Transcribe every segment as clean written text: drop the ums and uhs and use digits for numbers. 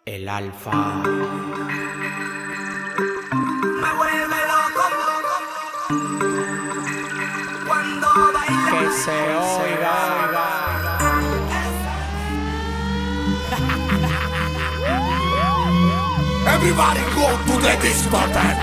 El alfa. Me vuelve loco cuando baila. Que se oiga. Everybody go to the discotheque.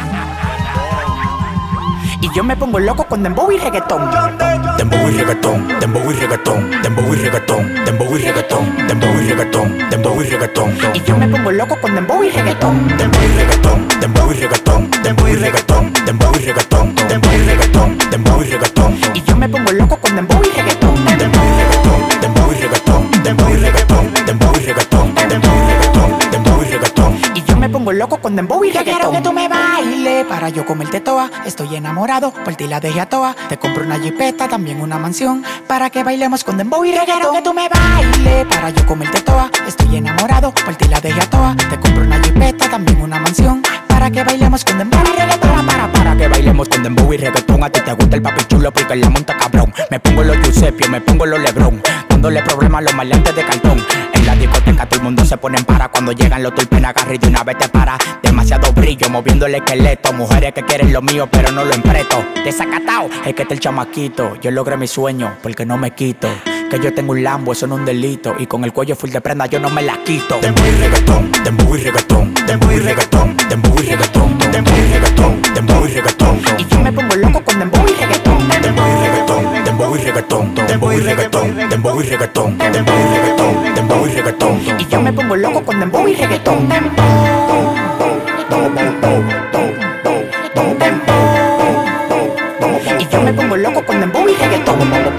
Y yo me pongo loco con dembow y reggaetón. Dembow y reggaetón, dembow y reggaetón, dembow y reggaetón, dembow y reggaetón, dembow y reggaetón, dembow y reggaetón. Y yo me pongo loco con dembow y reggaetón. Dembow y reggaetón, dembow y reggaetón, dembow y reggaetón, dembow y reggaetón, dembow y reggaetón, dembow y reggaetón. Y yo me pongo loco con dembow y reggaetón. Dembow y reggaetón, dembow y reggaetón, dembow y reggaetón, dembow y reggaetón, dembow y reggaetón, dembow y reggaetón. Y yo me pongo loco con dembow y reggaetón. Quiero que tú me bailes para yo comerte toa. Estoy enamorado, por ti la dejé a toa. Te compro una jipeta, también una mansión, para que bailemos con dembow y reggaetón. Quiero que tú me bailes para yo comerte toa. Estoy enamorado, por ti la dejé a toa. Te compro una jipeta, también una mansión, para que bailemos con dembow y reggaetón. Para que bailemos con dembow y reggaetón. A ti te gusta el papi chulo porque la monta cabrón. Me pongo los Giuseppe, me pongo los Lebron, dándole problemas a los maleantes de cartón. En la discoteca todo el mundo se pone en para. Cuando llegan los tulpen agarra y de una vez te para. Demasiado brillo moviendo el esqueleto. Mujeres que quieren lo mío pero no lo empreto. Desacatao, es que está el chamaquito. Yo logré mi sueño porque no me quito. Que yo tengo un Lambo, eso no es un delito. Y con el cuello full de prenda yo no me la quito. Dembow y reggaetón, dembow y reggaetón, dembow y reggaetón, dembow y reggaetón, dembow y reggaetón, dembow y reggaetón. Y yo me pongo loco con dembow y reggaetón. Dembow y reggaetón, dembow y reggaetón, dembow y reggaetón, dembow y reggaetón, dembow y reggaetón, dembow y reggaetón. Y yo me pongo loco con dembow y reggaetón. Y yo me pongo loco con dembow y reggaetón.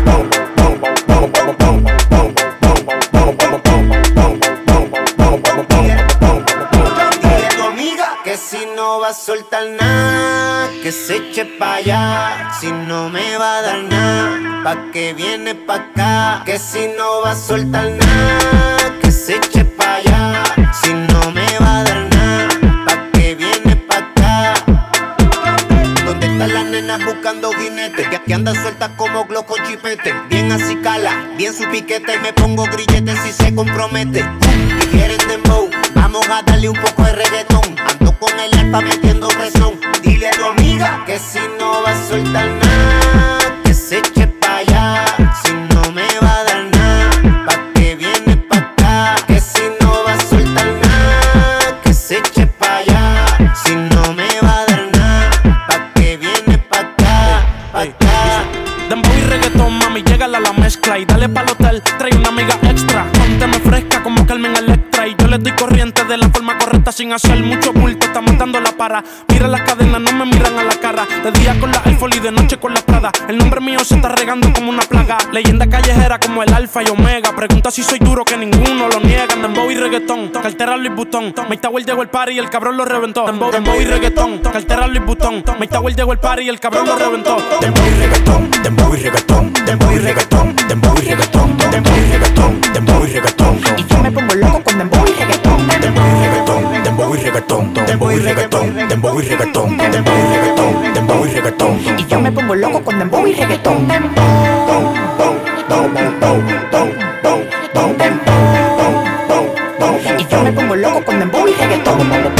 Que si no va a soltar nada, que se eche pa' allá. Si no me va a dar nada, pa' que viene pa' acá. Que si no va a soltar nada, que se eche pa' allá. Si no me va a dar nada, pa' que viene pa' acá. ¿Dónde están las nenas buscando jinetes? Que anda suelta como glow con chipete. Bien así cala, bien su piquete. Me pongo grillete si se compromete. Y quieren dembow, vamos a darle un poco de reggaetón. Ando con el alfa metiendo presión. Dile a tu amiga que si no va a soltar nada, que se eche pa' allá. Si no me va a dar nada, pa' que viene pa' acá. Que si no va a soltar nada, que se eche pa' allá. Si no me va a dar nada, pa' que viene pa' acá, pa' acá. Dembow y reggaetón, mami, llégala a la mezcla y dale pa'l hotel, trae una amiga extra. Pónteme fresca como Carmen Electra y yo le doy corriente de la forma correcta sin hacer mucho bulto. Estamos dando la para, mira las cadenas, no me miran a la cara. De día con la iPhone y de noche con la Prada. El nombre mío se está regando como una plaga. Leyenda callejera como el Alfa y Omega. Pregunta si soy duro que ninguno lo niegan. Dembow y reggaetón, cartera Louis Vuitton. Mike Tower llegó el party y el cabrón lo reventó. Dembow y reggaetón, cartera Louis Vuitton. Mike Tower llegó el party y el cabrón lo reventó. Dembow y reggaetón, dembow y reggaetón, dembow y reggaetón, dembow y reggaetón, dembow y reggaetón, dembow y reggaetón. Y yo me pongo loco con dembow y reggaetón. Dembow y reggaetón, dembow y reggaetón, dembow y reggaetón, dembow y reggaetón, dembow y reggaetón, dembow y reggaetón. Y yo me pongo loco con dembow y reggaetón. Y yo me pongo loco con dembow y reggaetón.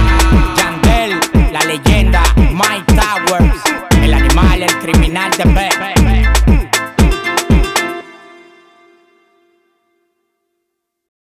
Yandel, la leyenda, Mike Towers, el animal, el criminal de B.